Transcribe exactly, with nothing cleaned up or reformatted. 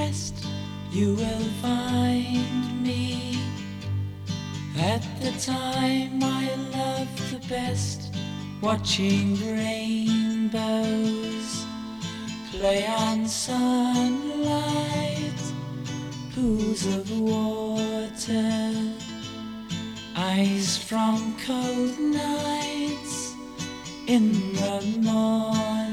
rest, you will find me at the time I love the best, watching rainbows play on sunlight, pools of water, ice from cold nights in the morning.